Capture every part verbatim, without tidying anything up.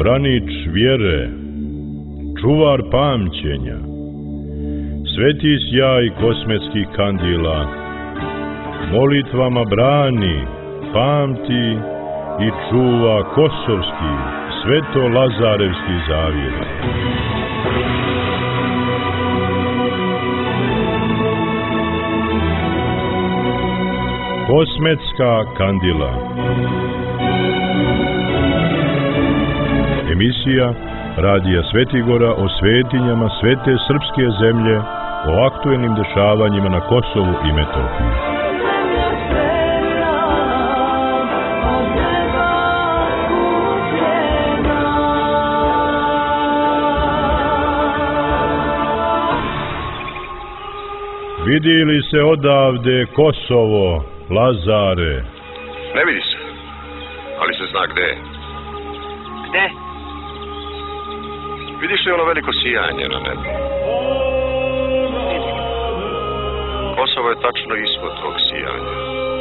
branič vjere, čuvar pamćenja, sveti sjaj kosmetskih kandila, molitvama brani, pamti i čuva kosovski, sveto-lazarevski zavjet. Kosmetska kandila. Emisija Radija Svetigora o svetinjama svete srpske zemlje, o aktuelnim dešavanjima na Kosovu i Metohiji. Vidi li se odavde Kosovo, Lazare? Ne vidi se, ali se zna gde je. Gde? Vidiš li ono veliko sijanje na nebu? Kosovo je tačno ispod tog sijanja.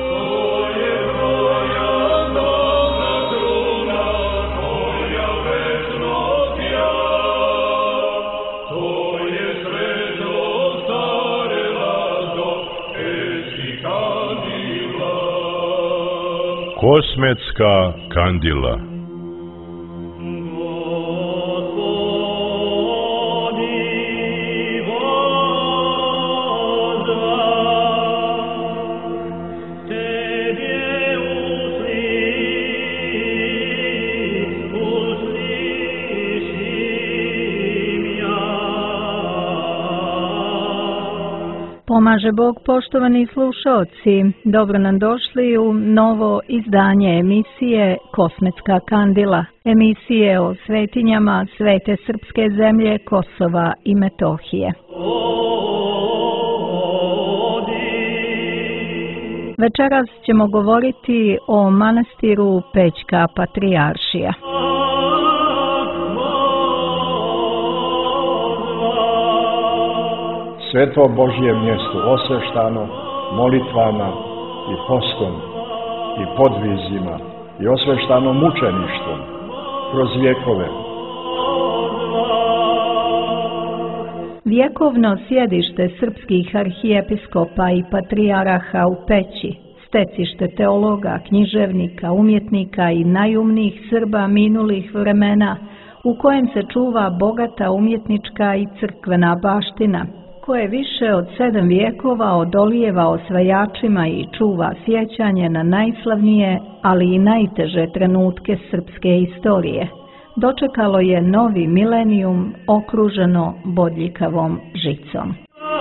Kosmetska kandila. Pomaže Bog, poštovani slušaoci, dobro nam došli u novo izdanje emisije Kosmetska kandila, emisije o svetinjama svete srpske zemlje Kosova i Metohije. Večeras ćemo govoriti o manastiru Pećka Patrijaršija. Sveto Božje mjesto osveštano molitvama i postom i podvizima i osveštano mučeništvom kroz vjekove. Vjekovno sjedište srpskih arhijepiskopa i patrijaraha u Peći, stecište teologa, književnika, umjetnika i najumnijih Srba minulih vremena, u kojem se čuva bogata umjetnička i crkvena baština, koje više od sedam vijekova odolijeva osvajačima i čuva sjećanje na najslavnije, ali i najteže trenutke srpske istorije, dočekalo je novi milenijum okruženo bodljikavom žicom.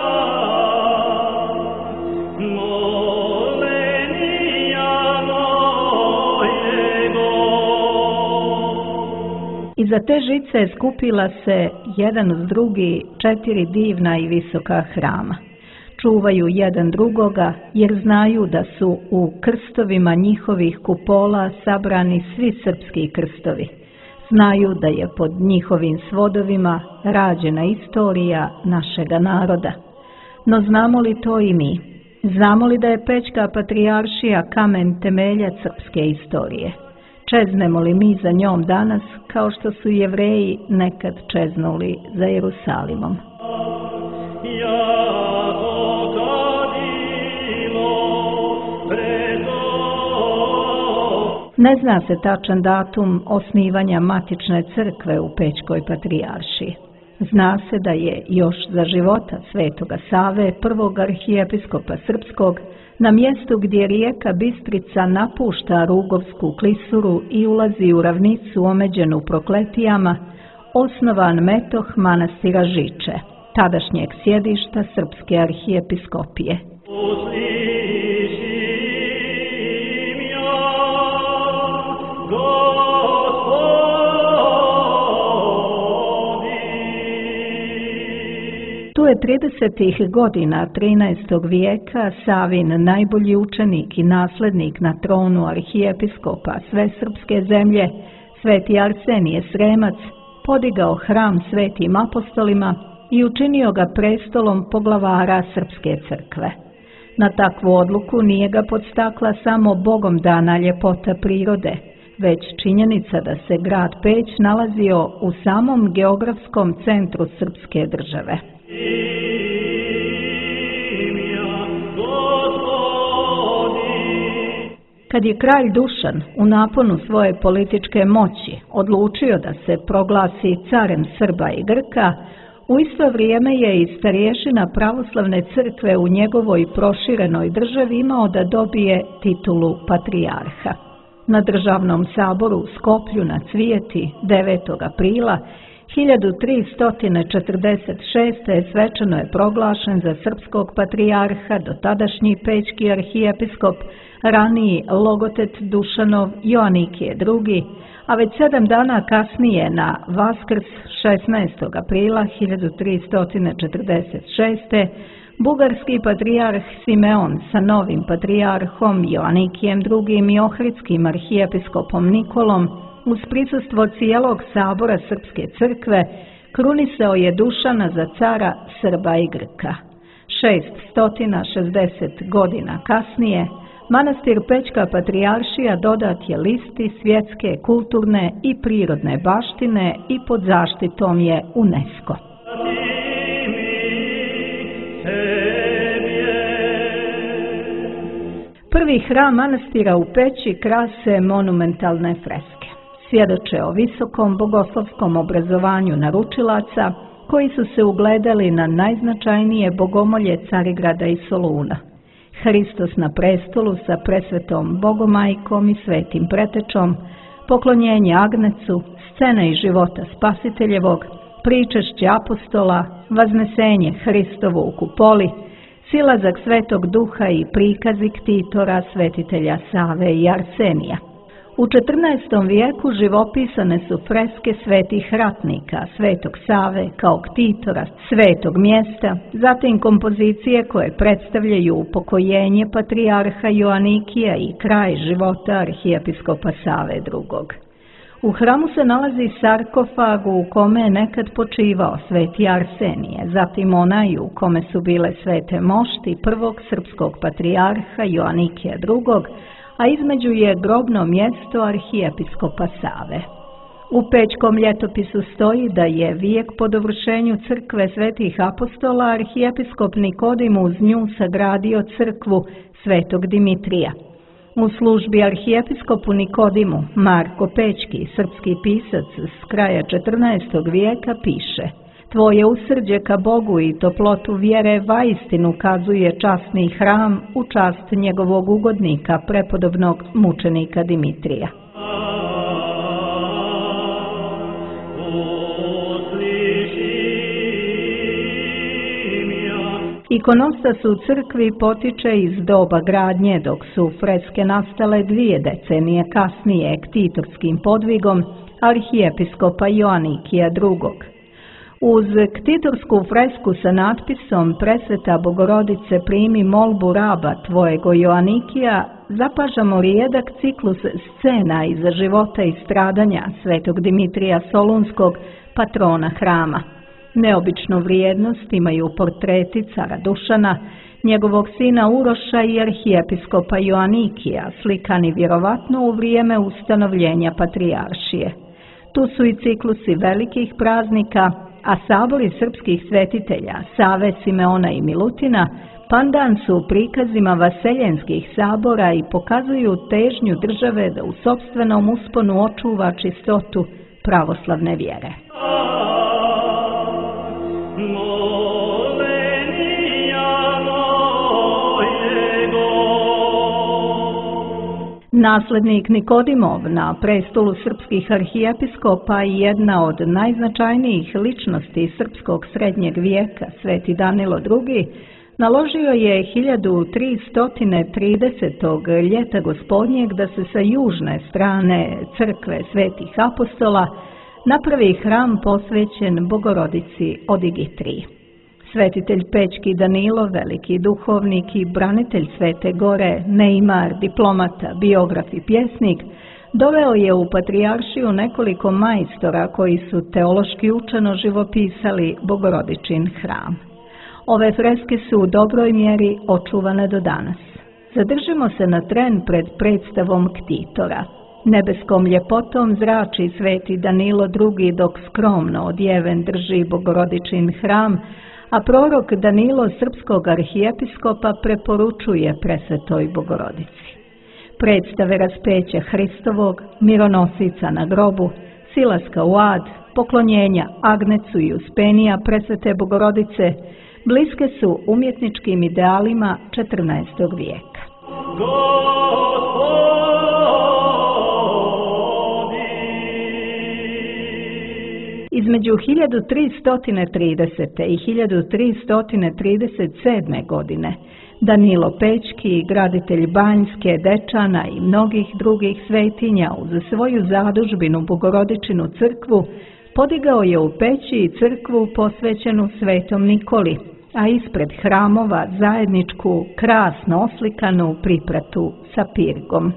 Iza te žice skupila se jedan uz drugi četiri divna i visoka hrama. Čuvaju jedan drugoga jer znaju da su u krstovima njihovih kupola sabrani svi srpski krstovi. Znaju da je pod njihovim svodovima rađena istorija našega naroda. No znamo li to i mi? Znamo li da je Pećka Patrijaršija kamen temeljac srpske istorije? Čeznemo li mi za njom danas kao što su Jevreji nekad čeznuli za Jerusalimom? Ne zna se tačan datum osnivanja matične crkve u Pećkoj Patrijaršiji. Zna se da je još za života Svetoga Save, prvog arhijepiskopa srpskog, na mjestu gdje rijeka Bistrica napušta Rugovsku klisuru i ulazi u ravnicu omeđenu prokletijama, osnovan metoh manastira Žiče, tadašnjeg sjedišta srpske arhijepiskopije. Tu je tridesetih godina trinaestog vijeka Savin najbolji učenik i naslednik na tronu arhijepiskopa sve srpske zemlje, sveti Arsenije Sremac, podigao hram svetim apostolima i učinio ga prestolom poglavara srpske crkve. Na takvu odluku nije ga podstakla samo Bogom dana ljepota prirode, već činjenica da se grad Peć nalazio u samom geografskom centru srpske države. Kad je kralj Dušan u naponu svoje političke moći odlučio da se proglasi carem Srba i Grka, u isto vrijeme je i starješina pravoslavne crkve u njegovoj proširenoj državi imao da dobije titulu patrijarha. Na državnom saboru u Skoplju na Cvijeti devetog aprila hiljadu tristo četrdeset šeste. svečano je proglašen za srpskog patrijarha dotadašnji pećki arhijepiskop, raniji logotet Dušanov Joanikije drugi, a već sedam dana kasnije na Vaskrs šesnaestog aprila hiljadu tristo četrdeset šeste. bugarski patrijarh Simeon sa novim patrijarhom Joanikijem drugim i ohridskim arhijepiskopom Nikolom uz prisustvo cijelog sabora Srpske crkve krunisao je Dušana za cara Srba i Grka. šeststo šezdeset godina kasnije manastir Pećka patrijaršija dodat je listi svjetske, kulturne i prirodne baštine i pod zaštitom je UNESCO. Prvi hram manastira u Peći krase monumentalne freske. Svjedoče o visokom bogoslovskom obrazovanju naručilaca koji su se ugledali na najznačajnije bogomolje Carigrada i Soluna. Hristos na prestolu sa presvetom Bogomajkom i svetim pretečom, poklonjenje Agnecu, scena iz života Spasiteljevog, pričešće apostola, vaznesenje Hristovo u kupoli, silazak Svetog Duha i prikazi ktitora svetitelja Save i Arsenija. U četrnaestom vijeku živopisane su freske svetih ratnika, Svetog Save kao ktitora svetog mjesta, zatim kompozicije koje predstavljaju upokojenje patrijarha Joanikija i kraj života arhijepiskopa Save drugog. U hramu se nalazi sarkofag u kome je nekad počivao sveti Arsenije, zatim onaj u kome su bile svete mošti prvog srpskog patrijarha Joanikija drugog, a između je grobno mjesto arhijepiskopa Save. U Pećkom ljetopisu stoji da je vijek po dovršenju crkve svetih apostola arhijepiskop Nikodim uz nju sagradio crkvu svetog Dimitrija. U službi arhijepiskopu Nikodimu Marko Pećki, srpski pisac s kraja četrnaestog vijeka, piše: Tvoje usrđe ka Bogu i toplotu vjere vaistinu kazuje časni hram u čast njegovog ugodnika, prepodobnog mučenika Dimitrija. Ikonostas u crkvi potiče iz doba gradnje, dok su freske nastale dvije decenije kasnije ktitorskim podvigom arhijepiskopa Joanikija drugog. Uz ktitorsku fresku sa natpisom Presveta Bogorodice primi molbu raba tvojego Joanikija zapažamo rijedak ciklus scena iz života i stradanja svetog Dimitrija Solunskog, patrona hrama. Neobičnu vrijednost imaju portreti cara Dušana, njegovog sina Uroša i arhijepiskopa Joanikija, slikani vjerovatno u vrijeme ustanovljenja patrijaršije. Tu su i ciklusi velikih praznika, a sabori srpskih svetitelja Save, Simeona i Milutina pandan su prikazima vaseljenskih sabora i pokazuju težnju države da u sopstvenom usponu očuva čistotu pravoslavne vjere. Naslednik Nikodimov na prestolu srpskih arhijepiskopa i jedna od najznačajnijih ličnosti srpskog srednjeg vijeka, sveti Danilo drugi, naložio je hiljadu tristo tridesetog ljeta gospodnjeg da se sa južne strane crkve svetih apostola napravi hram posvećen Bogorodici Odigitriji. Svetitelj Pećki Danilo, veliki duhovnik i branitelj Svete Gore, neimar, diplomata, biograf i pjesnik, doveo je u patrijaršiju nekoliko majstora koji su teološki učeno živopisali Bogorodičin hram. Ove freske su u dobroj mjeri očuvane do danas. Zadržimo se na tren pred predstavom ktitora. Nebeskom ljepotom zrači sveti Danilo drugi dok skromno odjeven drži Bogorodičin hram, a prorok Danilo srpskog arhijepiskopa preporučuje presvetoj Bogorodici. Predstave raspeća Hristovog, mironosica na grobu, silaska u ad, poklonjenja Agnecu i Uspenija presvete Bogorodice bliske su umjetničkim idealima četrnaestog vijeka. Između hiljadu tristo tridesete. i hiljadu tristo trideset sedme. godine Danilo Pećki, graditelj Banjske, Dečana i mnogih drugih svetinja uz svoju zadužbinu Bogorodičinu crkvu podigao je u Peći crkvu posvećenu Svetom Nikoli, a ispred hramova zajedničku, krasno oslikanu pripratu sa pirgom.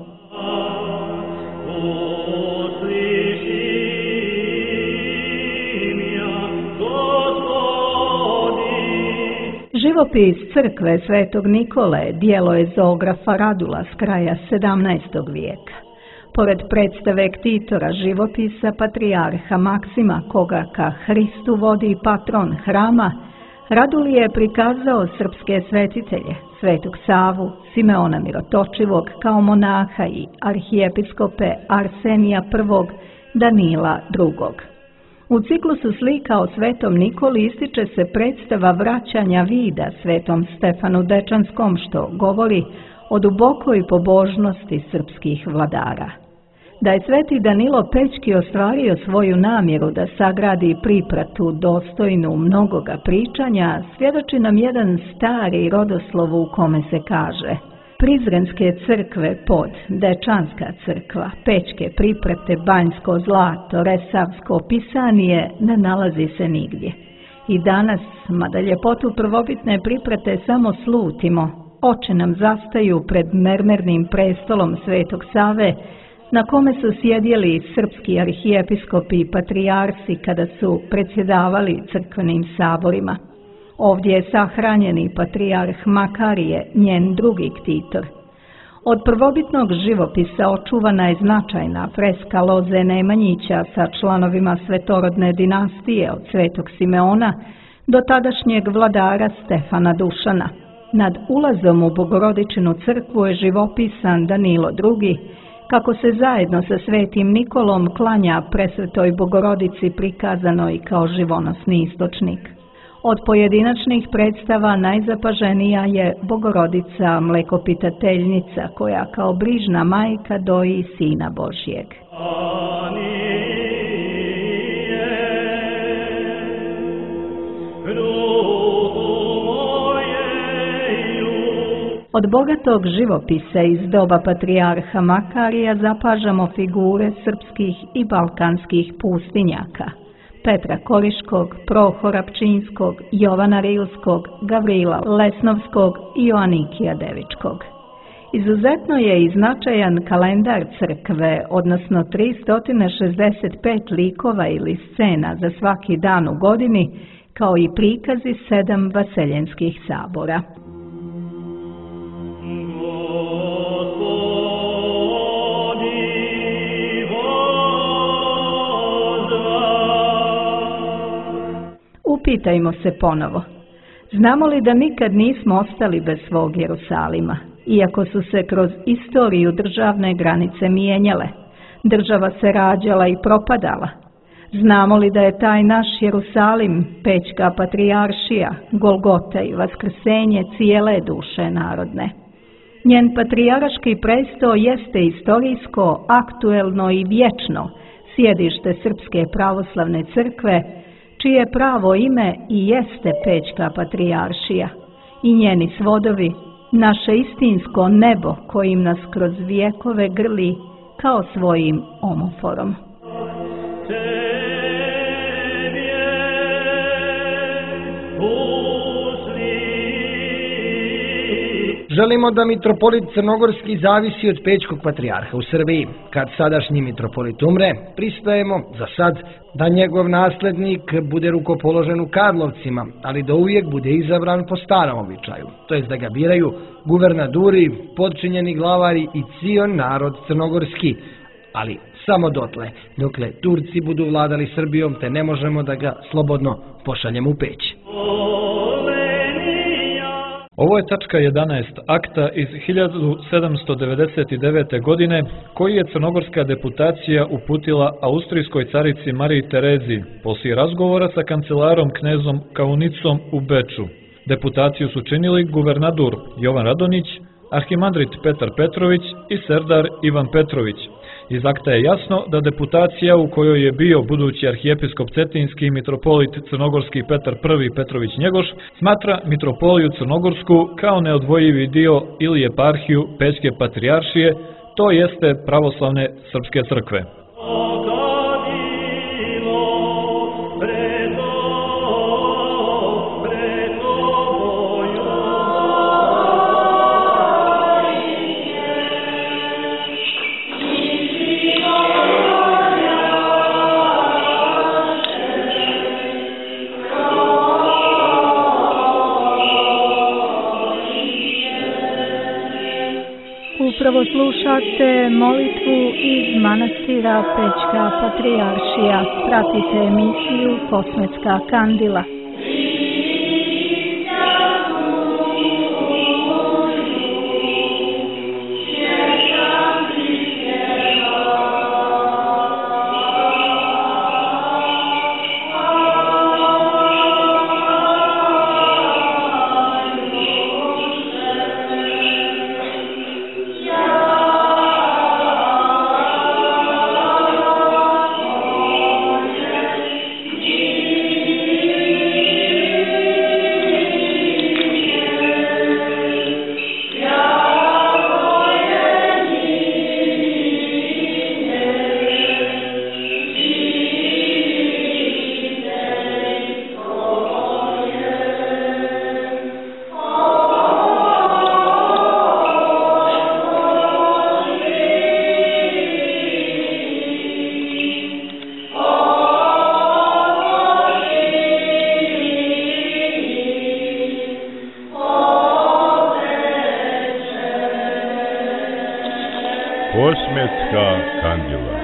Živopis crkve Svetog Nikole djelo je zoografa Radula s kraja sedamnaestog vijeka. Pored predstave ktitora živopisa patrijarha Maksima, koga ka Hristu vodi patron hrama, Radul je prikazao srpske svetitelje, Svetog Savu, Simeona Mirotočivog kao monaha i arhijepiskope Arsenija prvog, Danila drugog. U ciklusu slika o Svetom Nikoli ističe se predstava vraćanja vida Svetom Stefanu Dečanskom, što govori o dubokoj pobožnosti srpskih vladara. Da je sveti Danilo Pećki ostvario svoju namjeru da sagradi pripratu dostojnu mnogoga pričanja, svjedoči nam jedan stari rodoslov u kome se kaže: Prizrenske crkve pod, Dečanska crkva, Pećke priprate, Banjsko zlato, Resavsko pisanije ne nalazi se nigdje. I danas, mada ljepotu prvobitne priprate samo slutimo, oči nam zastaju pred mermernim prestolom Svetog Save, na kome su sjedjeli srpski arhijepiskopi i patrijarsi kada su predsjedavali crkvenim saborima. Ovdje je sahranjeni patrijarh Makarije, njen drugi ktitor. Od prvobitnog živopisa očuvana je značajna freska Loze Nemanjića sa članovima svetorodne dinastije od Svetog Simeona do tadašnjeg vladara Stefana Dušana. Nad ulazom u Bogorodičinu crkvu je živopisan Danilo drugi, kako se zajedno sa Svetim Nikolom klanja presvetoj Bogorodici prikazanoj kao živonosni istočnik. Od pojedinačnih predstava najzapaženija je Bogorodica mlekopitateljnica, koja kao brižna majka doji Sina Božjeg. Od bogatog živopisa iz doba patrijarha Makarija zapažamo figure srpskih i balkanskih pustinjaka: Petra Koliškog, Prohora Pčinjskog, Jovana Rilskog, Gavrila Lesnovskog i Joanikija Devičkog. Izuzetno je i značajan kalendar crkve, odnosno tristo šezdeset pet likova ili scena za svaki dan u godini, kao i prikazi sedam vaseljenskih sabora. Upitajmo se ponovo, znamo li da nikad nismo ostali bez svog Jerusalima, iako su se kroz istoriju državne granice mijenjale, država se rađala i propadala? Znamo li da je taj naš Jerusalim, Pećka patrijaršija, Golgota i vaskrsenje cijele duše narodne? Njen patrijarški presto jeste istorijsko, aktuelno i vječno sjedište Srpske pravoslavne crkve, čije pravo ime i jeste Pećka patrijaršija, i njeni svodovi, naše istinsko nebo kojim nas kroz vijekove grli kao svojim omoforom. Želimo da mitropolit Crnogorski zavisi od Pećkog patrijarha u Srbiji. Kad sadašnji mitropolit umre, pristajemo za sad da njegov naslednik bude rukopoložen u Karlovcima, ali da uvijek bude izabran po starom običaju, to jest da ga biraju guvernaduri, podčinjeni glavari i cijel narod crnogorski, ali samo dotle, dokle Turci budu vladali Srbijom, te ne možemo da ga slobodno pošaljemo u Peć. Ovo je tačka jedanaest akta iz hiljadu sedamsto devedeset devete. godine koji je crnogorska deputacija uputila austrijskoj carici Mariji Terezi poslije razgovora sa kancelarom knezom Kaunicom u Beču. Deputaciju su činili guvernadur Jovan Radonjić, arhimandrit Petar Petrović i serdar Ivan Petrović. Iz akta je jasno da deputacija u kojoj je bio budući arhijepiskop Cetinski i mitropolit crnogorski Petar I Petrović Njegoš smatra mitropoliju crnogorsku kao neodvojivi dio ili eparhiju Pećke patrijaršije, to jeste pravoslavne srpske crkve. Upravo slušate molitvu iz manastira Pećka patrijaršija. Pratite emisiju Kosmetska kandila. Kosmetska kandila.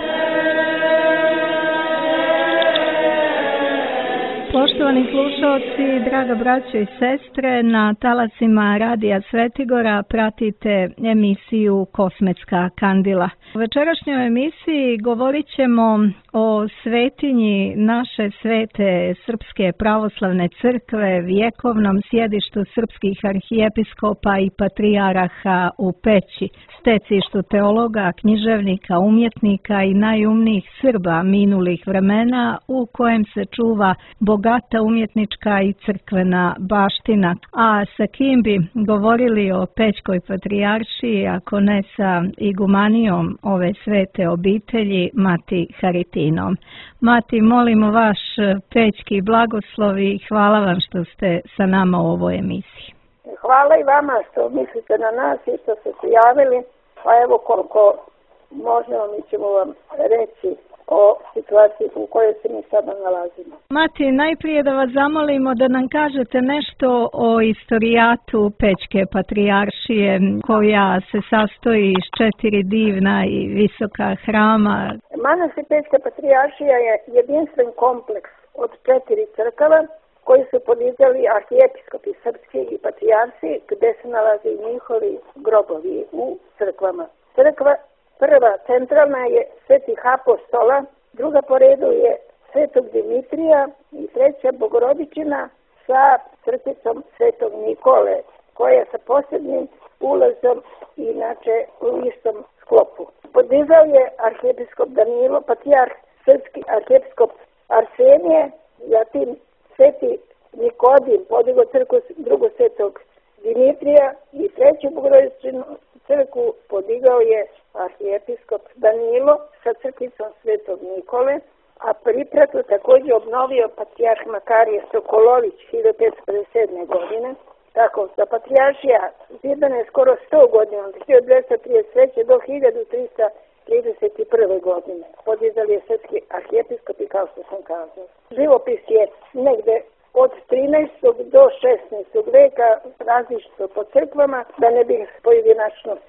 Poštovani slušalci, draga braćo i sestre, na talasima Radija Svetigora pratite emisiju Kosmetska kandila. U večerašnjoj emisiji govorit ćemo o svetinji naše svete Srpske pravoslavne crkve, vjekovnom sjedištu srpskih arhijepiskopa i patrijaraha u Peći, stecištu teologa, književnika, umjetnika i najumnijih Srba minulih vremena, u kojem se čuva bogata umjetnička i crkvena baština. A sa kim bi govorili o Pećkoj patrijaršiji, ako ne sa igumanijom ove svete obitelji, Mati Haritinom. Mati, molimo vaš pećki blagoslov i hvala vam što ste sa nama u ovoj emisiji. Hvala i vama što mislite na nas i što ste se javili. Pa evo koliko možemo mi ćemo vam reći o situaciji u kojoj se mi sada nalazimo. Mati, najprije da vas zamolimo da nam kažete nešto o istorijatu Pećke patrijaršije, koja se sastoji iz četiri divna i visoka hrama. Manastir Pećka patrijaršija je jedinstven kompleks od četiri crkava koji su podizali arhijepiskopi srpski i patrijarsi, gde se nalaze njihovi grobovi u crkvama. Crkva prva centralna je Svetih apostola, druga po redu je Svetog Dimitrija i treća Bogorodičina sa crkvicom Svetog Nikole, koja je sa posebnim ulazom inače u istom sklopu. Podizao je arhijepiskop Danilo, patrijarh srpski arhijepiskop Arsenije, zatim Sveti Nikodin podigao crkvu drugo Svetog Dimitrija i treću Bogorodičinu crkvu podigao je arhijepiskop Danilo sa crkvicom Svetog Nikole, a pripratu također obnovio patrijarh Makarije Sokolović hiljadu petsto pedeset sedme. godine. Tako da patrijaršija zidana je skoro sto godina, od hiljadu dvesta trideset treće. do hiljadu trista trideset prve. godine. Podizali je srpski arhijepiskopi, kao što sam kazao. Živopis je negde od trinaestog do šesnaestog veka različito po crkvama, da ne bih pojedinačno sve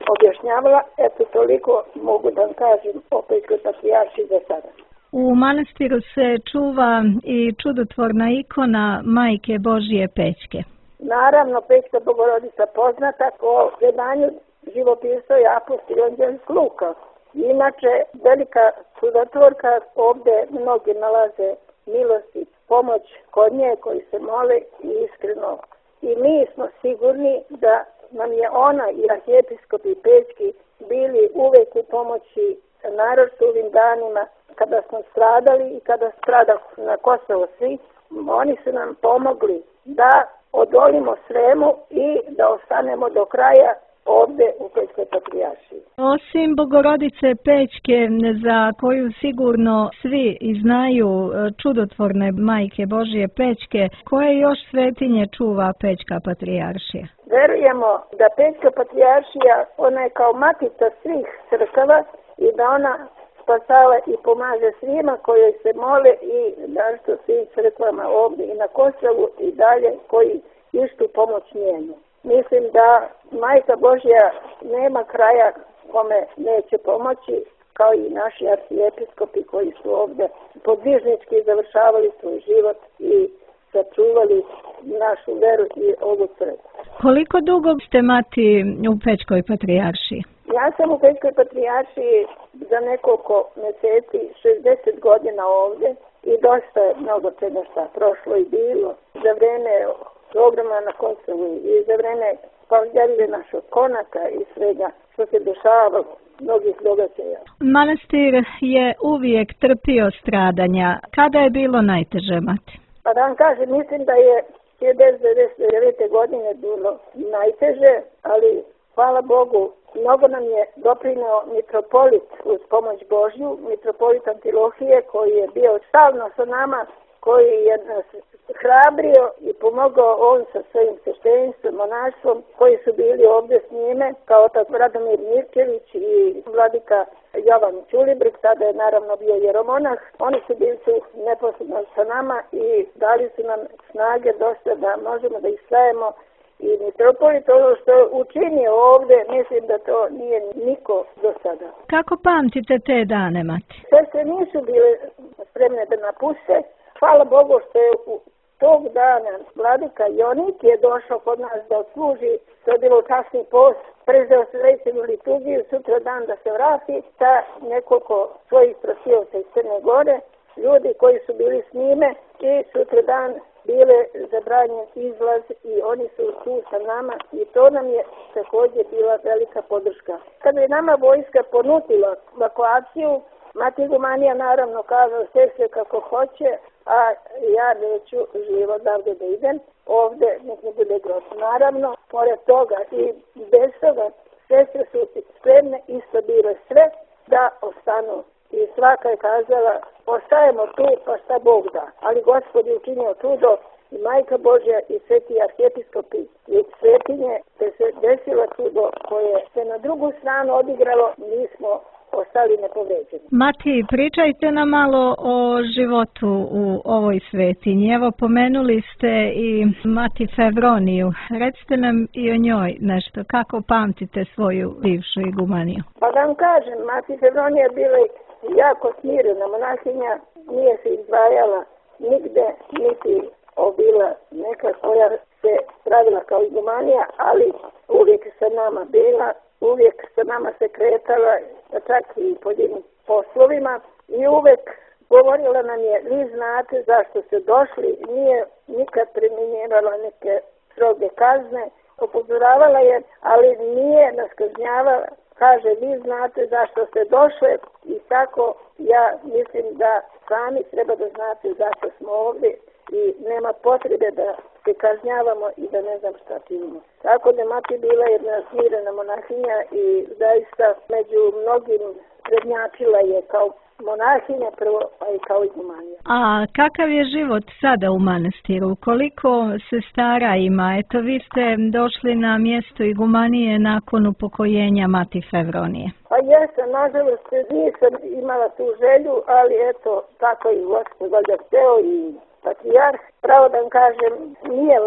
objašnjavala. Eto, toliko mogu da vam kažem o Pećkoj patrijaršiji za sada. U manastiru se čuva i čudotvorna ikona Majke Božije Pećke. Naravno, Pećka Bogorodica poznata po predanju živopisao je apostol Evanđelist Luka. Inače, velika čudotvorka, ovdje mnogi nalaze milost i pomoć kod nje koji se mole i iskreno. I mi smo sigurni da nam je ona i arhijepiskopi Pećki bili uvijek u pomoći, naročito u ovim danima kada smo stradali i kada strada na Kosovo svi. Oni su nam pomogli da odolimo svemu i da ostanemo do kraja ovdje u Pećkoj patrijaršiji. Osim Bogorodice Pećke, za koju sigurno svi znaju, čudotvorne Majke Božije Pećke, koje još svetinje čuva Pećka patrijaršija? Verujemo da Pećka patrijaršija, ona je kao matica svih crkava i da ona spasava i pomaže svima koji se mole i našto svim crkvama ovdje i na Kosovu i dalje koji ištu pomoć njenu. Mislim da Majka Božja nema kraja kome neće pomoći, kao i naši arhijepiskopi koji su ovdje podvižnički završavali svoj život i sačuvali našu veru i ovu crkvu. Koliko dugo ste, mati, u Pećkoj patrijaršiji? Ja sam u Pećkoj patrijaršiji za nekoliko mjeseci, šezdeset godina ovdje i dosta je mnogo čega šta prošlo i bilo. Za vreme programa na Kosovu i za vreme pavljavlje našog konaka i svega što se dešavalo, mnogih događaja. Manastir je uvijek trpio stradanja. Kada je bilo najteže, mati? Pa da vam kažem, mislim da je hiljadu devetsto devedeset devete. godine bilo najteže, ali hvala Bogu, mnogo nam je doprinio mitropolit uz pomoć Božju, mitropolit Antilohije koji je bio stalno sa nama, koji je nas hrabrio i pomogao on sa svojim sveštenstvom, monaštvom, koji su bili ovdje s njime, kao otac Radomir Mirčević i vladika Jovan Ćulibrk, tada je naravno bio jeromonah. Oni su bili su neposredno sa nama i dali su nam snage dosta da možemo da istrajemo. I mitropolit ono što učinio ovdje, mislim da to nije niko do sada. Kako pamtite te dane, mati? Sestre nisu bile spremne da napuste. Hvala Bogu što je u tog dana vladika Jonik je došao kod nas da odsluži, to je bilo kasni post, prezeo se večernju liturgiju, sutra dan da se vrati sa nekoliko svojih prosioca iz Crne Gore, ljudi koji su bili s njime i sutra dan bile zabranjen izlaz i oni su tu sa nama i to nam je također bila velika podrška. Kada je nama vojska ponudila evakuaciju, mati igumanija naravno kazao sestre kako hoće, a ja neću živo odavde da idem, ovdje nek ne bude grob. Naravno, pored toga i bez toga, sestre su spremne isto bile sve da ostanu. I svaka je kazala, ostajemo tu pa šta Bog da. Ali Gospod je učinio čudo i Majka Božja i sveti arhijepiskopi i svetinje, te se desilo čudo koje se na drugu stranu odigralo, mi smo ostali nepovređeni. Mati, pričajte nam malo o životu u ovoj svetinji. Evo, pomenuli ste i mati Fevroniju. Recite nam i o njoj nešto. Kako pamtite svoju bivšu igumaniju? Pa da vam kažem, mati Fevronija je bila jako smirena monahinja, nije se izdvajala nigde, niti bila neka koja se pravila kao igumanija, ali uvijek sa nama bila, uvijek sa nama se kretala, čak i po jednim poslovima i uvijek govorila nam je, vi znate zašto ste došli, nije nikad primjenjivala neke stroge kazne, upozoravala je, ali nije nas kažnjavala, kaže, vi znate zašto ste došli i tako ja mislim da sami treba da znate zašto smo ovdje i nema potrebe da se kažnjavamo i da ne znam šta činimo. Tako da mati bila jedna smirena monahinja i zaista među mnogim prednjačila je kao monahinja prvo, a i kao igumanija. A kakav je život sada u manastiru? Koliko sestara ima? Eto, vi ste došli na mjesto igumanije nakon upokojenja mati Fevronije. Pa jesam, nažalost nisam imala tu želju, ali eto, tako i Gospod valjda hteo i patrijarh. Pravo da vam kažem, nije lako.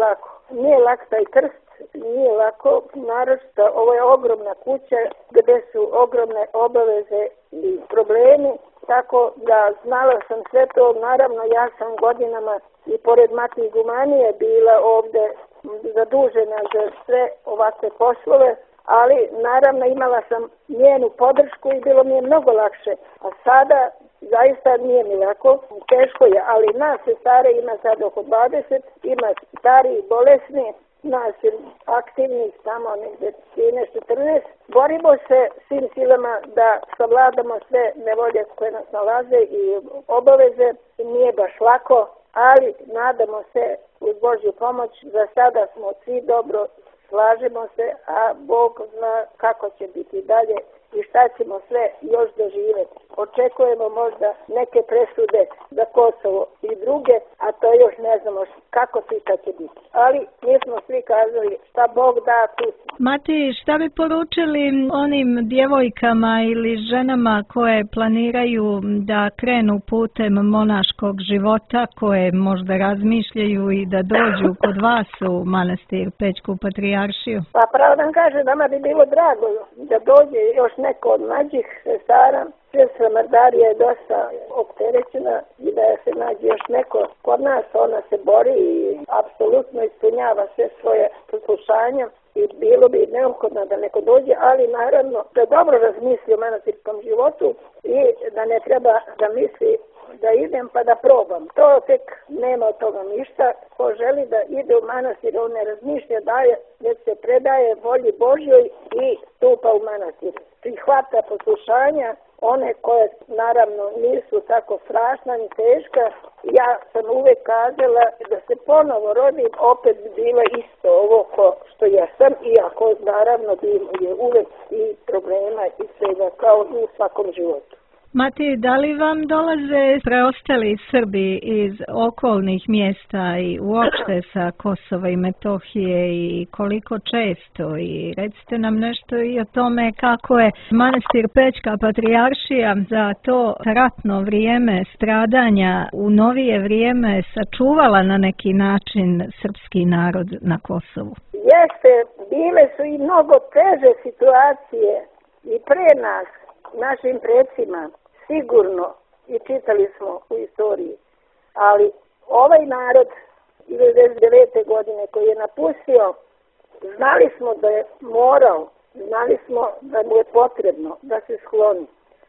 nije lak taj krst, nije lako, naročito ovo je ogromna kuća gdje su ogromne obaveze i problemi, tako da znala sam sve to, naravno ja sam godinama i pored mati igumanije bila ovdje zadužena za sve ovakve poslove, ali naravno imala sam njenu podršku i bilo mi je mnogo lakše, a sada zaista nije mi lako, teško je, ali nas je stare, ima sad oko dvadeset, ima stari i bolesni, nas je aktivnih tamo negdje trinaest četrnaest. Borimo se svim silama da savladamo sve nevolje koje nas nalaze i obaveze. Nije baš lako, ali nadamo se uz Božju pomoć. Za sada smo svi dobro, slažemo se, a Bog zna kako će biti dalje i šta ćemo sve još doživjeti. Očekujemo možda neke presude za Kosovo i druge, a to još ne znamo kako i kad će biti. Ali mi smo svi kazali šta Bog da tu. Mati, šta bi poručili onim djevojkama ili ženama koje planiraju da krenu putem monaškog života, koje možda razmišljaju i da dođu kod vas u manastir Pećku patrijaršiju? Pa pravo da vam kaže, nama bi bilo drago da dođe još neko od mlađih sestara. Sestra Mardarija je dosta opterećena i da se nađe još neko kod nas, ona se bori i apsolutno ispunjava sve svoje poslušanja i bilo bi neophodno da neko dođe, ali naravno da dobro razmisli o manastirskom životu i da ne treba da misli da idem pa da probam. To tek nema od toga ništa. Ko želi da ide u manastir, on ne razmišlja daje, već se predaje volji Božjoj i stupa u manastir. Prihvata poslušanja, one koje naravno nisu tako strašna ni teška. Ja sam uvek kazala da se ponovo rodim, opet bi bilo isto ovo ko što ja sam, iako naravno bilo je uvek i problema i svega kao i u svakom životu. Mati, da li vam dolaze preostali Srbi iz okolnih mjesta i uopšte sa Kosova i Metohije i koliko često? I recite nam nešto i o tome kako je manastir Pećka patrijaršija za to ratno vrijeme stradanja u novije vrijeme sačuvala na neki način srpski narod na Kosovu. Jeste, bile su i mnogo teže situacije i pre nas, našim predsima. Sigurno i čitali smo u istoriji, ali ovaj narod devedeset devete godine koji je napustio, znali smo da je morao, znali smo da mu je potrebno da se skloni,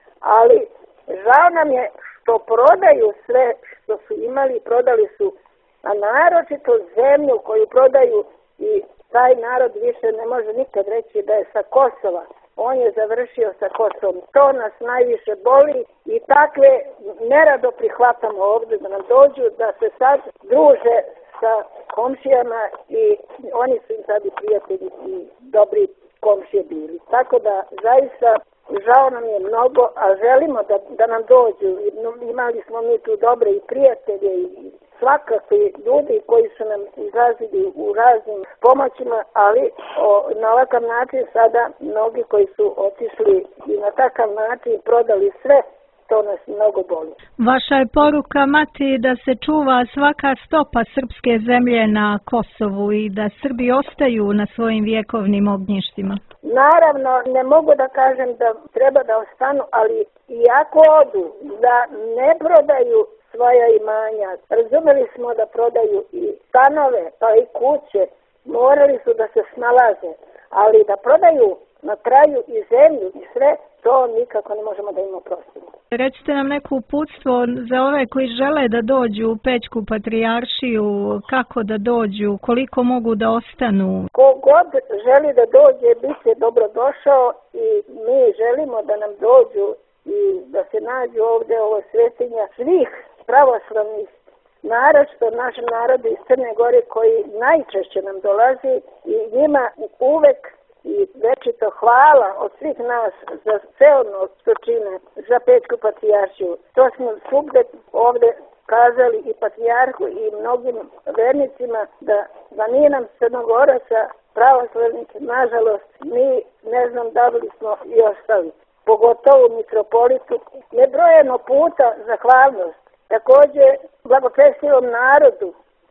ali žao nam je što prodaju sve što su imali, prodali su, a naročito zemlju koju prodaju i taj narod više ne može nikad reći da je sa Kosova. On je završio sa Kosovom. To nas najviše boli i takve nerado prihvatamo ovdje da nam dođu, da se sad druže sa komšijama i oni su im sad i prijatelji i dobri komšije bili. Tako da zaista žao nam je mnogo, a želimo da, da nam dođu. Imali smo mi tu dobre i prijatelje i svakakvi ljudi koji su nam izrazili u raznim pomoćima, ali o, na ovakav način sada mnogi koji su otišli i na takav način prodali sve, to nas mnogo boli. Vaša je poruka, Mati, da se čuva svaka stopa srpske zemlje na Kosovu i da Srbi ostaju na svojim vjekovnim ognjištima. Naravno, ne mogu da kažem da treba da ostanu, ali iako odu, da ne prodaju svoja imanja. Razumeli smo da prodaju i stanove, pa i kuće, morali su da se snalaze, ali da prodaju na kraju i zemlju i sve, to nikako ne možemo da im oprostimo. Recite nam neko uputstvo za ove koji žele da dođu u Pećku patrijaršiju, kako da dođu, koliko mogu da ostanu? Kogod želi da dođe, bit će dobrodošao i mi želimo da nam dođu i da se nađu ovdje ovo svetinja svih pravoslavnih, naročito našem narodu iz Crne Gore koji najčešće nam dolazi i njima uvek i večito hvala od svih nas za sve ono što čine za Pećku patrijaršiju. To smo svugde ovdje kazali i patrijarhu i mnogim vernicima da, da nije nam Crnogoraca pravoslavnih, nažalost, mi ne znam da li smo i ostali. Pogotovo mitropolitu, nebrojeno puta zahvalnost. Također, blagočestivom narodu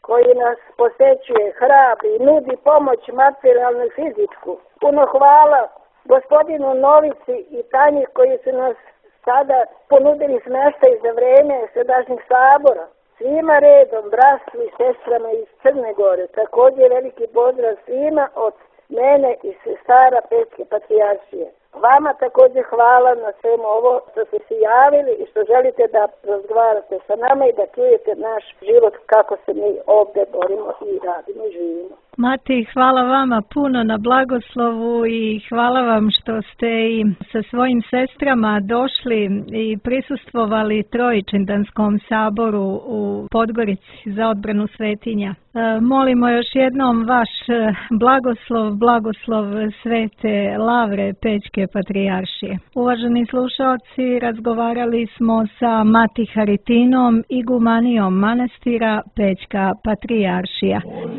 koji nas posećuje, hrabri i nudi pomoć materijalnu i fizičku. Puno hvala gospodinu Novici i Tanji koji su nas sada ponudili smještaj za vreme sadašnjeg sabora. Svima redom, bratstvu i sestrama iz Crne Gore, također veliki pozdrav svima od mene i sestara Pećke patrijaršije. Vama također hvala na svemu ovo što ste se javili i što želite da razgovarate sa nama i da čujete naš život kako se mi ovdje borimo i radimo i živimo. Mati, hvala vama puno na blagoslovu i hvala vam što ste i sa svojim sestrama došli i prisustvovali Trojičindanskom saboru u Podgorici za odbranu svetinja. E, molimo još jednom vaš blagoslov, blagoslov Svete Lavre Pećke patrijaršije. Uvaženi slušalci, razgovarali smo sa Mati Haritinom, igumanijom manastira Pećka patrijaršija.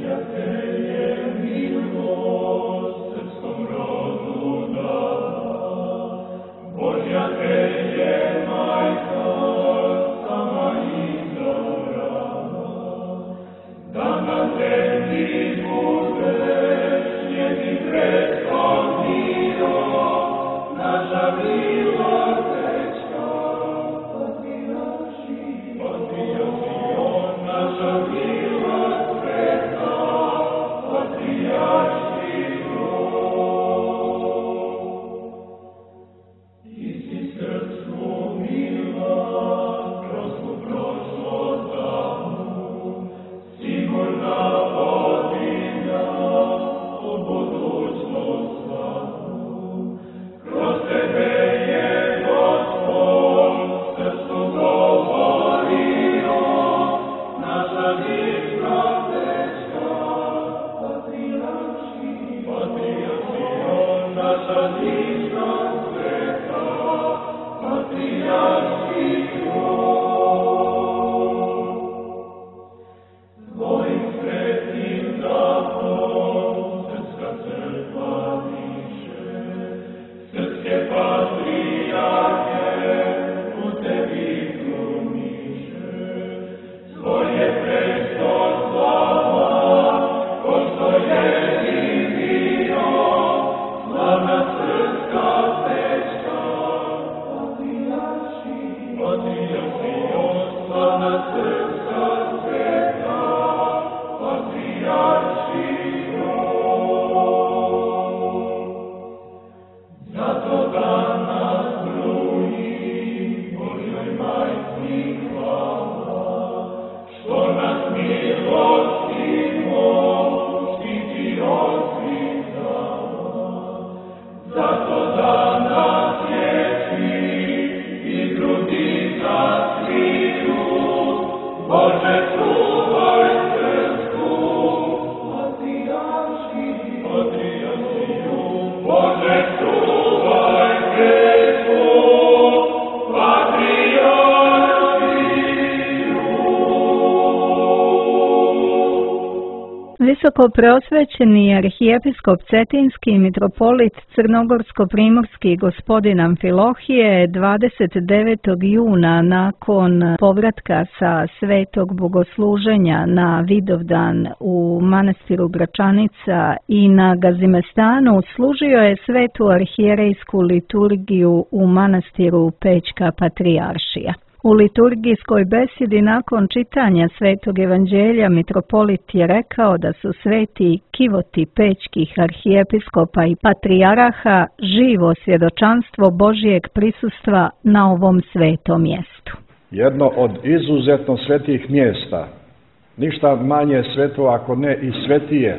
Visoko preosvećeni arhijepiskop Cetinski mitropolit Crnogorsko-primorski gospodin Amfilohije dvadeset devetog juna nakon povratka sa svetog bogosluženja na Vidovdan u manastiru Gračanica i na Gazimestanu služio je svetu arhijerejsku liturgiju u manastiru Pećka patrijaršija. U liturgijskoj besedi nakon čitanja Svetog evanđelja mitropolit je rekao da su sveti kivoti pećkih arhijepiskopa i patrijaraha živo svjedočanstvo Božijeg prisustva na ovom svetom mjestu. Jedno od izuzetno svetih mjesta, ništa manje sveto ako ne i svetije,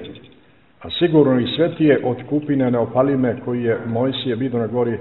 a sigurno i svetije od kupine Neopalime koji je Mojsije vidio na gori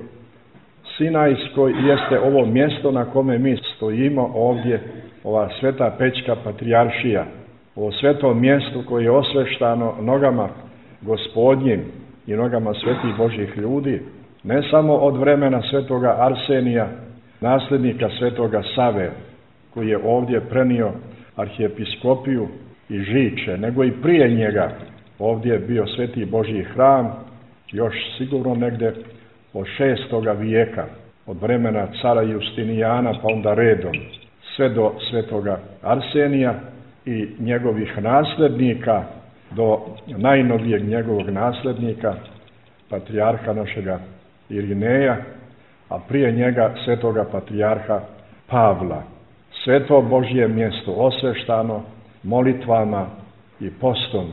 Sinajskoj, jeste ovo mjesto na kome mi stojimo ovdje, ova sveta Pećka patrijaršija, ovo sveto mjesto koje je osveštano nogama Gospodnjim i nogama svetih Božjih ljudi, ne samo od vremena svetoga Arsenija, nasljednika svetoga Save, koji je ovdje prenio arhijepiskopiju i žiče, nego i prije njega ovdje je bio sveti Božji hram, još sigurno negdje od šestoga vijeka, od vremena cara Justinijana pa onda redom, sve do svetoga Arsenija, i njegovih nasljednika do najnovijeg njegovog nasljednika, patrijarha našega Irineja, a prije njega svetoga patrijarha Pavla. Sveto Božje mjesto osveštano molitvama i postom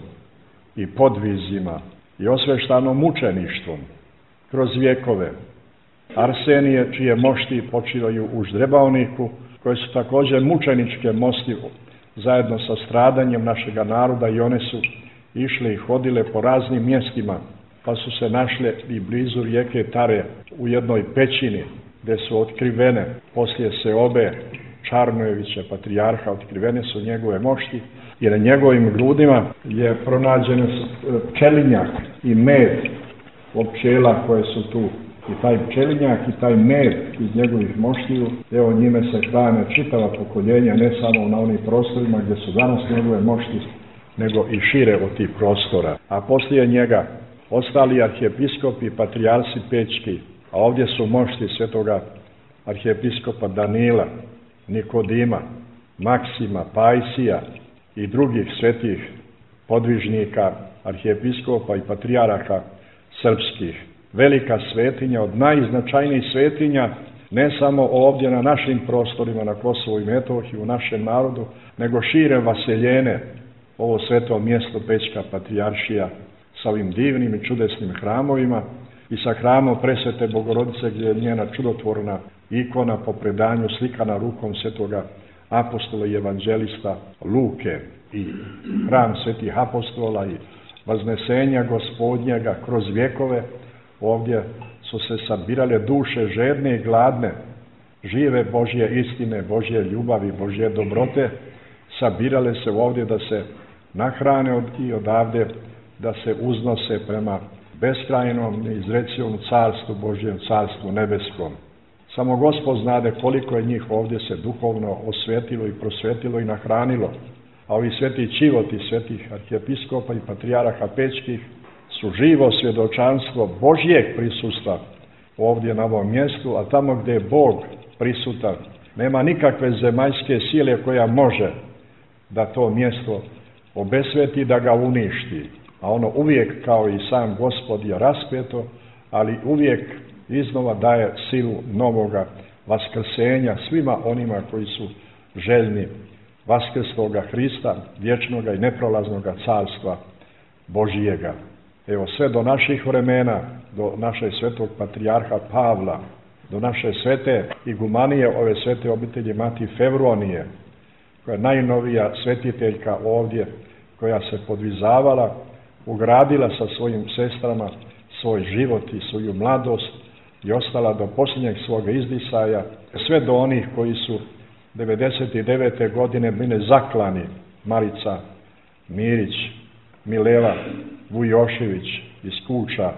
i podvizima i osveštano mučeništvom kroz vjekove. Arsenije, čije mošti počivaju u ždrebaoniku, koje su također mučeničke mosti zajedno sa stradanjem našega naroda, i one su išle i hodile po raznim mjestima, pa su se našle i blizu rijeke Tare u jednoj pećini gdje su otkrivene poslije Seobe Čarnojevića, patrijarha, otkrivene su njegove mošti, i na njegovim grudima je pronađen pčelinjak i med od pčela koje su tu. I taj pčelinjak i taj med iz njegovih moštiju, evo njime se hrane čitava pokoljenja, ne samo na onim prostorima gdje su danas njegove mošti, nego i šire od tih prostora. A poslije njega ostali arhijepiskopi i patrijarsi Pećki, a ovdje su mošti svetoga arhijepiskopa Danila, Nikodima, Maksima, Pajsija i drugih svetih podvižnika, arhijepiskopa i patrijaraka srpskih. Velika svetinja, od najznačajnijih svetinja, ne samo ovdje na našim prostorima, na Kosovu i Metohiji, u našem narodu, nego šire vaseljene, ovo sveto mjesto Pećka patrijaršija sa ovim divnim i čudesnim hramovima i sa hramom Presvete Bogorodice, gdje je njena čudotvorna ikona po predanju slikana rukom svetoga apostola i evanđelista Luke, i hram svetih apostola i Vaznesenja Gospodnjega kroz vjekove. Ovdje su se sabirale duše žedne i gladne, žive Božje istine, Božje ljubavi, Božje dobrote, sabirale se ovdje da se nahrane od, i odavde da se uznose prema beskrajnom i izrecivom carstvu Božjem, carstvu nebeskom. Samo Gospod znade koliko je njih ovdje se duhovno osvetilo i prosvetilo i nahranilo, a ovi sveti čivoti svetih arhijepiskopa i patrijarha Pećkih su živo svjedočanstvo Božjeg prisustva ovdje na ovom mjestu, a tamo gdje je Bog prisutan, nema nikakve zemaljske sile koja može da to mjesto obesveti, da ga uništi. A ono uvijek, kao i sam Gospod, je raspeto, ali uvijek iznova daje silu novoga vaskrsenja svima onima koji su željni vaskrsloga Hrista, vječnoga i neprolaznoga carstva Božijega. Evo, sve do naših vremena, do naše svetog patrijarha Pavla, do naše svete igumanije, ove svete obitelji Mati Fevronije, koja je najnovija svetiteljka ovdje, koja se podvizavala, ugradila sa svojim sestrama svoj život i svoju mladost i ostala do posljednjeg svoga izdisaja, sve do onih koji su devedeset devete godine bili zaklani, Marica Mirić, Mileva Vujošević iz Kuča,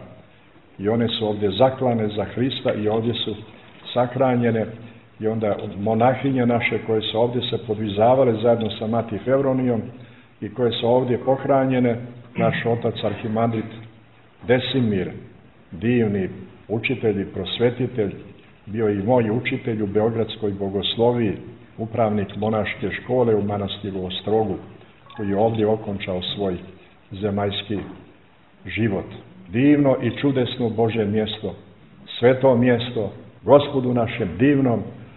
i one su ovdje zaklane za Hrista i ovdje su sakranjene, i onda monahinje naše koje su ovdje se podvizavale zajedno sa Mati Fevronijom i koje su ovdje pohranjene, naš otac arhimandrit Desimir, divni učitelj i prosvetitelj, bio i moj učitelj u Beogradskoj bogosloviji, upravnik monaške škole u manastiru Ostrogu, koji je ovdje okončao svoj zemaljski život. Divno i čudesno Božje mjesto, sveto mjesto, Gospodu našem divnom,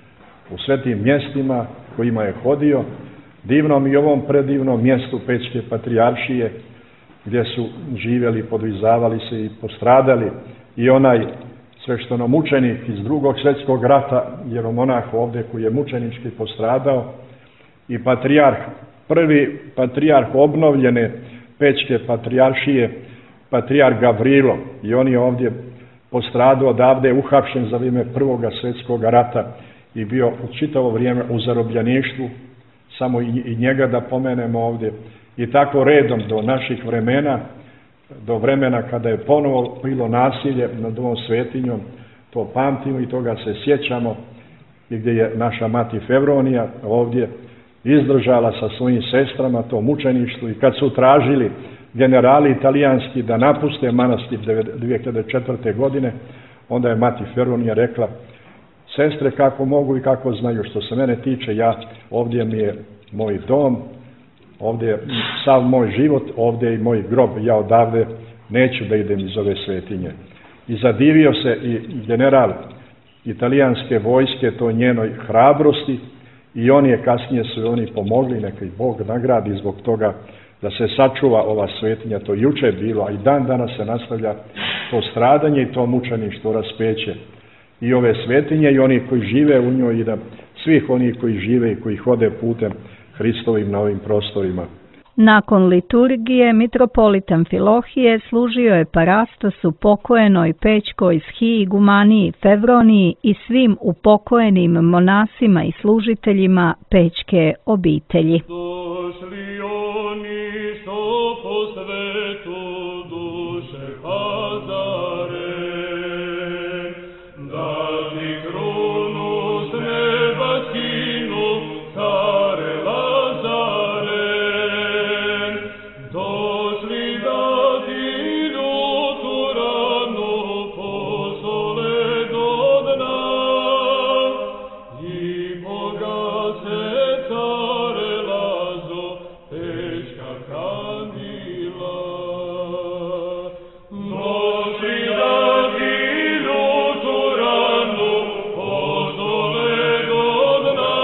u svetim mjestima kojima je hodio, divnom i ovom predivnom mjestu Pećke patrijaršije, gdje su živjeli, podvizavali se i postradali i onaj sveštenomučenik iz drugog svjetskog rata, jeromonah ovdje koji je mučenički postradao, i patrijarh, prvi patrijarh obnovljene Pećke patrijaršije, patrijarh Gavrilo, i on je ovdje postradao, odavde je uhapšen za vrijeme prvoga svjetskog rata i bio čitavo vrijeme u zarobljeništvu, samo i, i njega da pomenemo ovdje. I tako redom do naših vremena, do vremena kada je ponovo bilo nasilje nad ovom svetinjom, to pamtimo i toga se sjećamo, i gdje je naša Mati Fevronija ovdje izdržala sa svojim sestrama to mučeništvo, i kad su tražili generali italijanski da napuste manastir dvije hiljade četvrte. godine, onda je Mati Fevronija rekla: sestre, kako mogu i kako znaju, što se mene tiče, ja, ovdje mi je moj dom, ovdje je sav moj život, ovdje je i moj grob, ja odavde neću da idem iz ove svetinje. I zadivio se i general italijanske vojske toj njenoj hrabrosti i on je kasnije su oni pomogli, neka ih Bog nagradi zbog toga da se sačuva ova svetinja. To juče je bilo, a i dan danas se nastavlja to stradanje i to mučeništvo, raspeće i ove svetinje i oni koji žive u njoj i da svih onih koji žive i koji hode putem Hristovim na ovim prostorima. Nakon liturgije, mitropolit Amfilohije služio je parastosu pokojenoj Pećkoj shigumaniji Fevroniji i svim upokojenim monasima i služiteljima Pećke obitelji. Došli oni što po svetu duše pazare, da ti krunu s neba skinu, care Lazare. Došli da ti ljutu ranu posole do dna i pogase care Lazo Pećka kandila. Došli da ti ljutu ranu posole do dna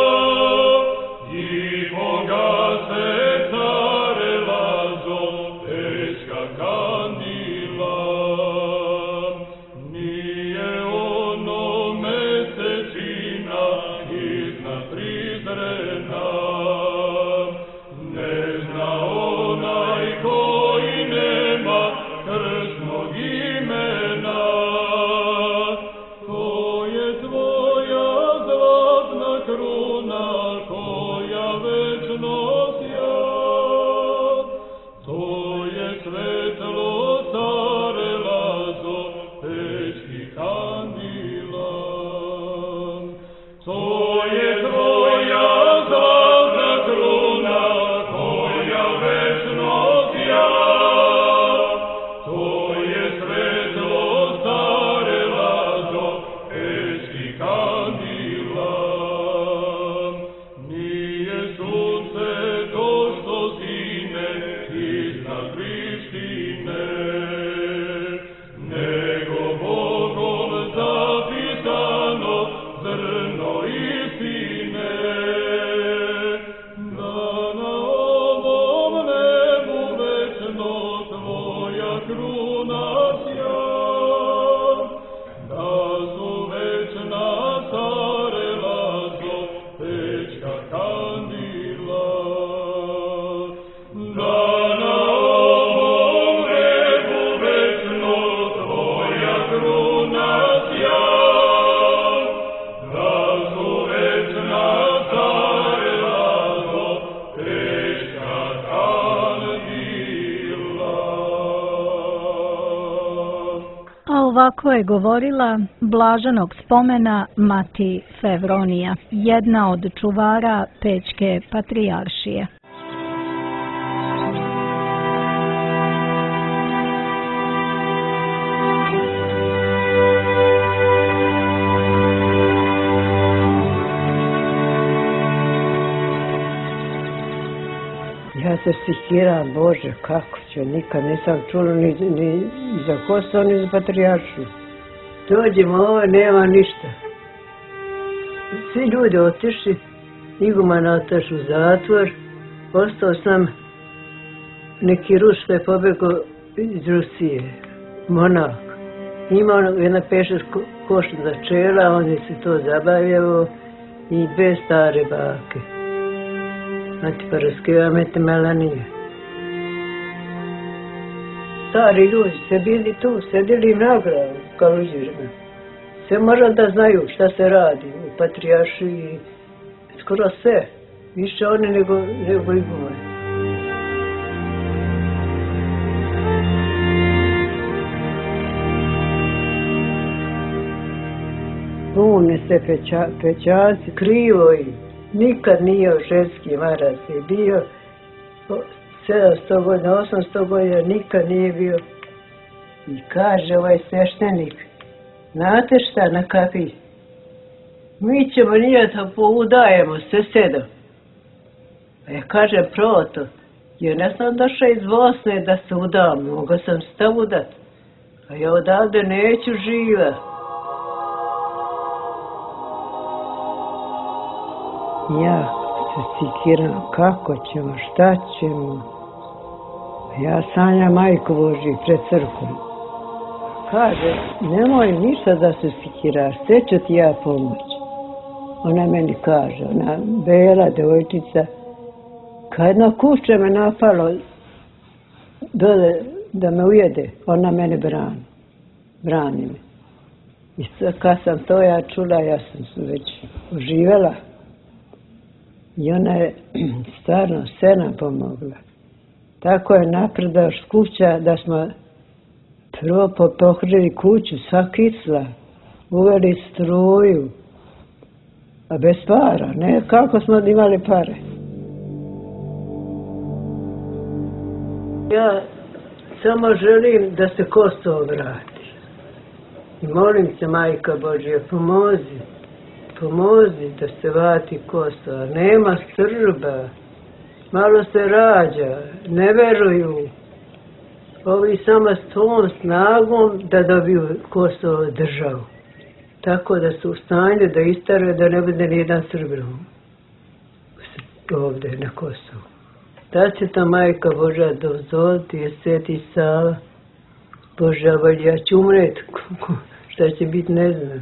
i pogase care Lazo Pećka kandila. Nije ono mesečina iznad prizrena, ne zna onaj koji nema krstnog imena. To je tvoja zlatna kruna koja večno sja, to je svetlo care Lazo Pećki kandila. To je tvoja zlatna kruna koja večno sja, to je svetlo care Lazo Pećki kandila. Nije sunce to što sine iznad Prištine, nego Bogom zapisano zrno istine. Da na ovom nebu večno tvoja kruna sja, da su večna care Lazo Pećka kandila. Da na ovom nebu večno tvoja kruna sja, da su večna care Lazo Pećka kandila. A ovako je govorila blaženog spomena mati Fevronija, jedna od čuvara Pećke patrijaršije. Ja se stihiram, Bože, kako će, nikad nisam čula ni, ni za Kosovo, ni za patrijaršiju. Dođemo ovo, nema ništa. Svi ljudi otišli, iguman otišli u zatvor, ostao sam neki Rus što je pobegao iz Rusije, monak. Imao jedna pešer košta za čela, on je se to zabavljao i bez stare bake. Znači, pa raskivamete Melanije. Stari ljudi se bili tu, sedili na glavu, kao luđirima. Sve morali da znaju šta se radi u patrijaršiji, skoro sve. Više oni nego, nego igumani. Pune se peća, pećaci, krivo i nikad nije u ženski maras je bio. sedamsto godina, osamsto godina nikad nije bio. I kaže ovaj sveštenik, znate šta na kapi? Mi ćemo nijeti, udajemo se sedam. Ja kažem proto, ja ne sam došla iz Bosne da se udam, mogu sam se udat, a ja odavde neću živa. Ja se sikiram kako ćemo, šta ćemo. Ja sanjam Majku Božju pred crkvom. Kaže, nemoj ništa da se sikiraš, sve ću ti ja pomoći. Ona meni kaže, ona bela devojčica, kad na kuće me napalo dole da me ujede, ona mene brani. Brani me. I kad sam to ja čula, ja sam se već uživela. I ona je stvarno sve nam pomogla. Tako je napredaš kuća da smo prvo pokrili kuću, sva kicla, uveli struju, a bez para, ne kako smo imali pare. Ja samo želim da se Kosovo vrati. I molim se, Majka Božja, pomozi, pomozi da se vrati Kosovo. Nema Srba, malo se rađa, ne veruju. Ovi samo s tom snagom da dobiju Kosovo državu. Tako da su u stanju da istaraju da ne bude nijedan Srbin ovdje na Kosovu. Da će ta Majka Božja dozvoliti, je Sveti Sava. Božja volja, ja ću umreti, šta će biti ne znam.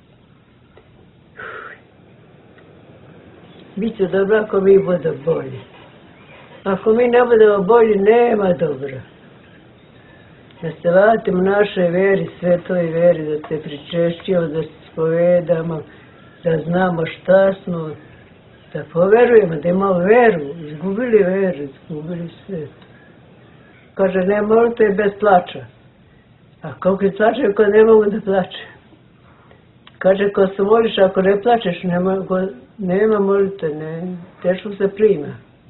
Biće dobro ako mi budemo bolji. Ako mi ne budemo bolji, nema dobra. Da se vratimo našoj veri, svetoj veri, da se pričešćimo, da se spovedamo, da znamo šta smo, da poverujemo, da imamo veru, izgubili veru, izgubili svet. Kaže, ne molite bez plača. A koliko plače, ako ne mogu da plače? Kaže, ko se moliš, ako ne plačeš, nema, nema molite, ne, teško se prima.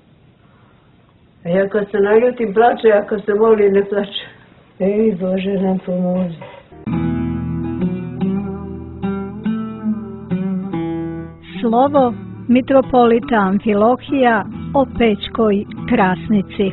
A ja kad se naljutim, plače, ako se moli, ne plače. Ej, Bože, nam pomozi. Slovo mitropolita Amfilohija o Pećkoj Krasnici.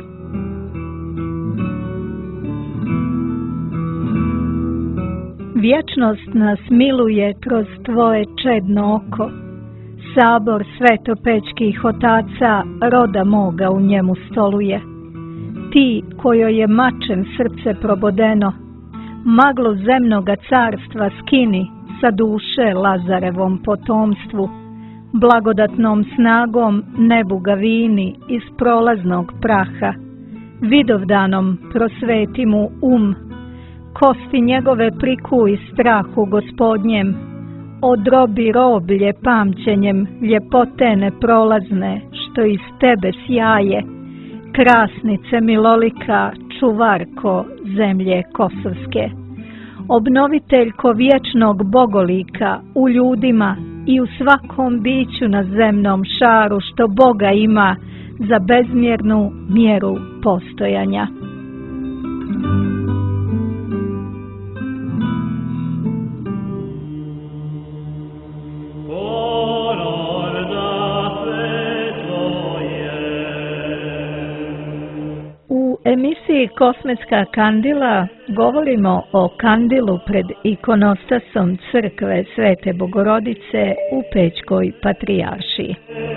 Vječnost nas miluje kroz tvoje čedno oko. Sabor svetopećkih otaca roda moga u njemu stoluje. Ti, kojoj je mačem srce probodeno, maglu zemnoga carstva skini sa duše Lazarevom potomstvu, blagodatnom snagom nebu ga vini iz prolaznog praha, vidovdanom prosveti mu um, kosti njegove prikuj strahu gospodnjem, odrobi roblje pamćenjem ljepote neprolazne što iz tebe sjaje, krasnice milolika, čuvarko zemlje kosovske, obnoviteljko vječnog bogolika u ljudima i u svakom biću na zemnom šaru što Boga ima za bezmjernu mjeru postojanja. U emisiji Kosmetska kandila govorimo o kandilu pred ikonostasom crkve Svete Bogorodice u Pećkoj Patrijaršiji.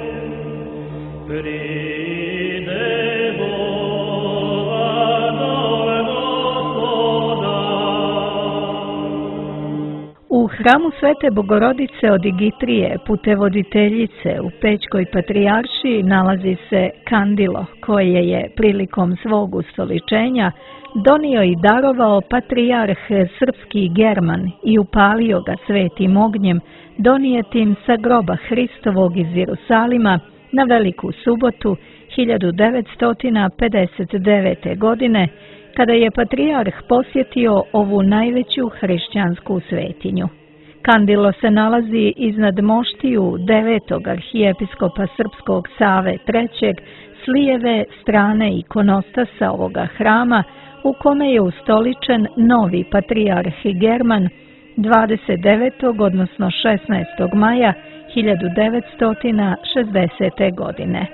U hramu Svete Bogorodice od Igitrije, putevoditeljice u Pećkoj Patrijaršiji, nalazi se kandilo koje je prilikom svog ustoličenja donio i darovao patrijarh srpski German i upalio ga svetim ognjem donijetim sa groba Hristovog iz Jerusalima na Veliku subotu hiljadu devetsto pedeset devete. godine, kada je patrijarh posjetio ovu najveću hrišćansku svetinju. Kandilo se nalazi iznad moštiju devetog arhijepiskopa srpskog Save trećeg s lijeve strane ikonostasa ovoga hrama, u kome je ustoličen novi patrijarh German dvadeset devetog odnosno šesnaestog maja hiljadu devetsto šezdesete. godine.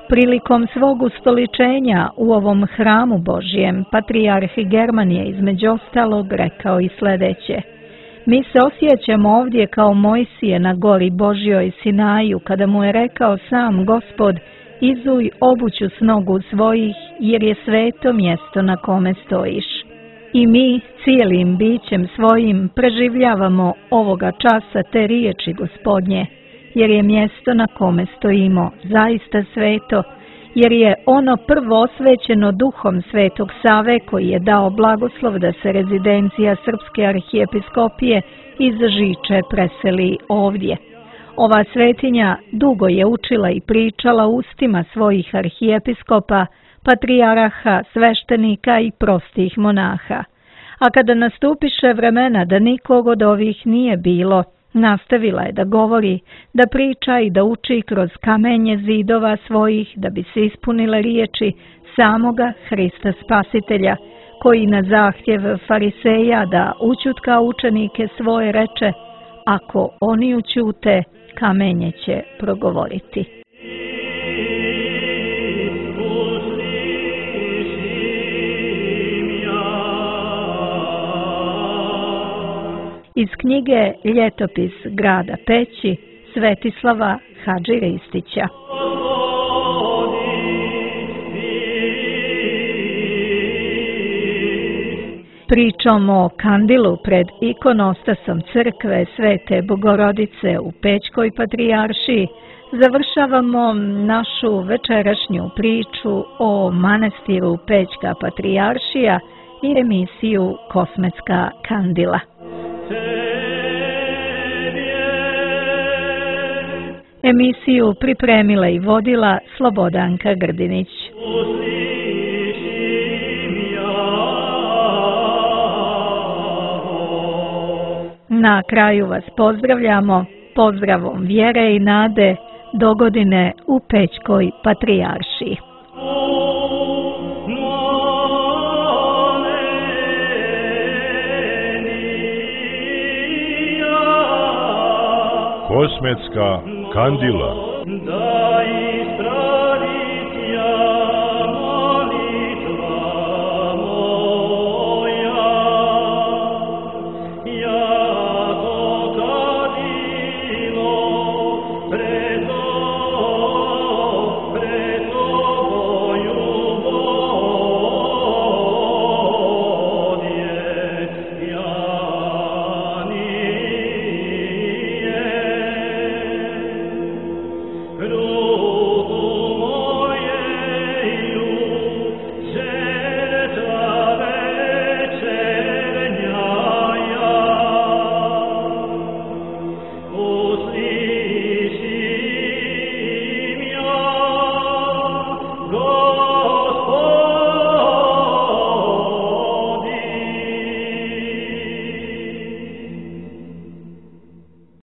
Prilikom svog ustoličenja u ovom hramu Božjem, patrijarh German je između ostalog rekao i sljedeće: mi se osjećamo ovdje kao Mojsije na gori Božjoj Sinaju, kada mu je rekao sam Gospod: izuj obuću s nogu svojih, jer je sveto mjesto na kome stojiš. I mi cijelim bićem svojim preživljavamo ovoga časa te riječi Gospodnje, jer je mjesto na kome stojimo zaista sveto, jer je ono prvo osvećeno duhom Svetog Save, koji je dao blagoslov da se rezidencija Srpske arhijepiskopije iz Žiče preseli ovdje. Ova svetinja dugo je učila i pričala ustima svojih arhijepiskopa, patrijaraha, sveštenika i prostih monaha. A kada nastupiše vremena da nikog od ovih nije bilo, nastavila je da govori, da priča i da uči kroz kamenje zidova svojih, da bi se ispunile riječi samoga Hrista Spasitelja, koji na zahtjev fariseja da učutka učenike svoje reče: ako oni učute, kamenje će progovoriti. Iz knjige Ljetopis grada Peći Svetislava Hadži Ristića. Pričom o kandilu pred ikonostasom crkve Svete Bogorodice u Pećkoj patrijaršiji završavamo našu večerašnju priču o manastiru Pećka patrijaršija i emisiju Kosmetska kandila. Emisiju pripremila i vodila Slobodanka Grdinić. Na kraju vas pozdravljamo pozdravom vjere i nade do godine u Pećkoj patrijaršiji. Kosmetska kandila. Da